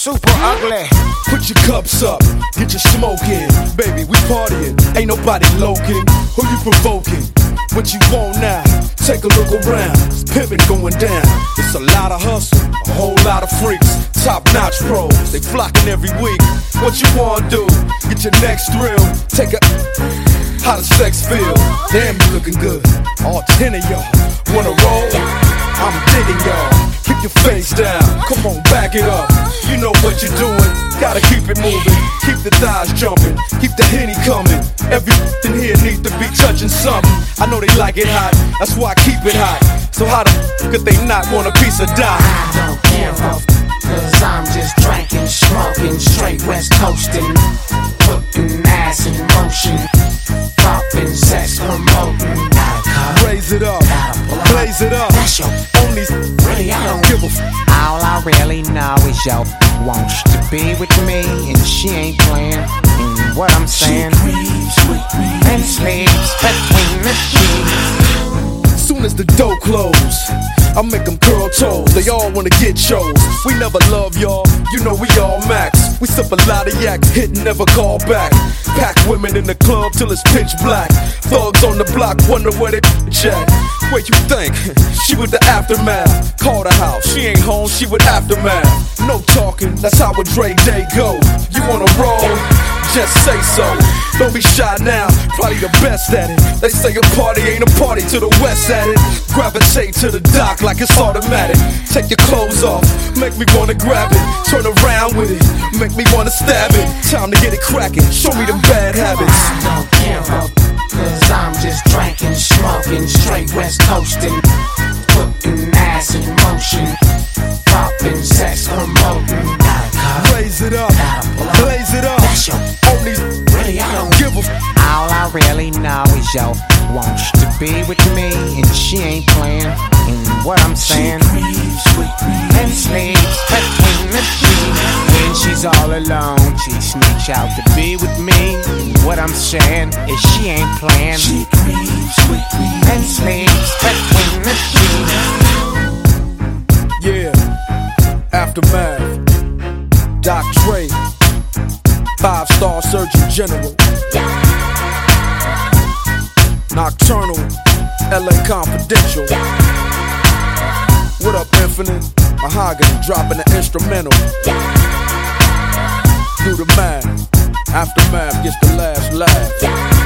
super ugly. Put your cups up, get your smoke in. Baby, we partying, ain't nobody loking. Who you provoking? What you want now? Take a look around, it's pimpin' going down. It's a lot of hustle, a whole lot of freaks. Top-notch pros, they flocking every week. What you wanna do? Get your next thrill. Take a... How does sex feel? Damn, you looking good. All 10 of y'all wanna roll? I'm digging y'all. Keep your face down. Come on, back it up. You know what you're doing. Gotta keep it moving. Keep the thighs jumping. Keep the Henny coming. Everything here needs to be touching something. I know they like it hot. That's why I keep it hot. So how the could they not want a piece of dye? I don't care cause I'm just drinking, smoking, straight west coasting, putting ass in motion, popping, sex promoting. Raise it up, blaze it up. That's your Only really, I don't give a All I really know is yo wants to be with me, and she ain't playing. And what I'm saying, and sleeps between the sheets. Soon as the door close, I make them curl toes. They all wanna get chose. We never love y'all, you know we all max. We sip a lot of yak, hit and never call back. Pack women in the club till it's pitch black. Thugs on the block wonder where they at. Where you think? She with the aftermath. Call the house, she ain't home, she with aftermath. No talking, that's how a Dre day go. You wanna roll? Just say so. Don't be shy now, probably the best at it. They say a party ain't a party till the West at it. Gravitate to the dock like it's automatic. Take your clothes off, make me wanna grab it. Turn around with it, make me wanna stab it. Time to get it cracking, show me them bad habits. I don't care cause I'm just drinking, smoking, straight west coasting, putting ass in motion, popping, sex promoting. Raise it up, blaze it up. That's your Only really, I don't give a All I really know is yo wants to be with me, and she ain't playing. And what I'm saying, and sleeps between the sheets. When she's all alone, she sneaks out to be with me. And what I'm saying is she ain't playing. And sleeps between the sheets. Yeah, Aftermath, Doc Dre, 5-star Surgeon General, Nocturnal, LA Confidential. What up, Infinite? Mahogany dropping the instrumental. Do the math, Aftermath gets the last laugh.